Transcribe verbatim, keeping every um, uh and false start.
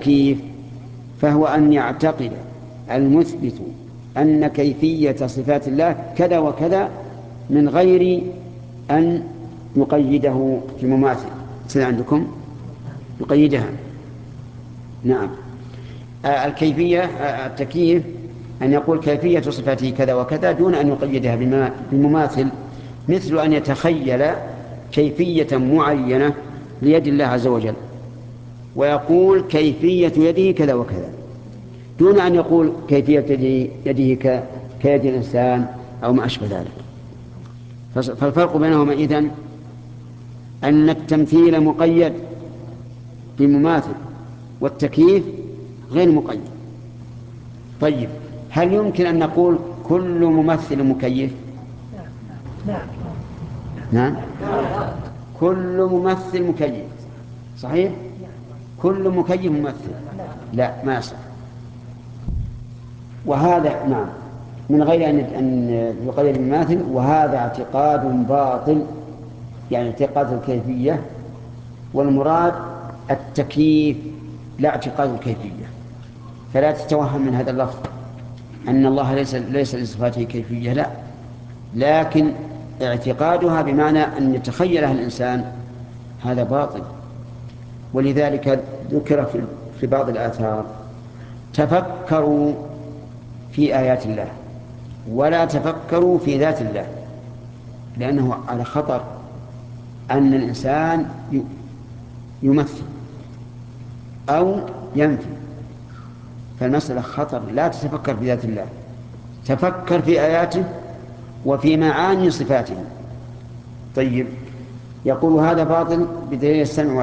التكييف فهو أن يعتقد المثبت أن كيفية صفات الله كذا وكذا من غير أن يقيده في مماثل. سيد عندكم يقيدها. نعم. آه الكيفية آه التكييف أن يقول كيفية صفاته كذا وكذا دون أن يقيدها بمماثل، مثل أن يتخيل كيفية معينة ليد الله عز وجل ويقول كيفية يده كذا وكذا دون أن يقول كيفية يده كيد الإنسان أو ما أشبه ذلك. فالفرق بينهما إذن أن التمثيل مقيد بمماثل والتكييف غير مقيد. طيب، هل يمكن أن نقول كل ممثل مكيف؟ نعم. كل ممثل مكيف صحيح؟ كل مكيف ممثل؟ لا، ما يصح. وهذا نعم من غير أن يقيد المماثل، وهذا اعتقاد باطل، يعني اعتقاد الكيفية، والمراد التكييف لا اعتقاد الكيفية. فلا تتوهم من هذا اللفظ أن الله ليس ليس لصفاته كيفية، لا، لكن اعتقادها بمعنى أن يتخيلها الإنسان هذا باطل. ولذلك ذكر في بعض الآثار تفكروا في آيات الله ولا تفكروا في ذات الله، لأنه على خطر أن الإنسان يمثل أو ينفي، فالمسألة خطر. لا تتفكر في ذات الله، تفكر في آياته وفي معاني صفاته. طيب، يقول هذا باطل بدليل السمع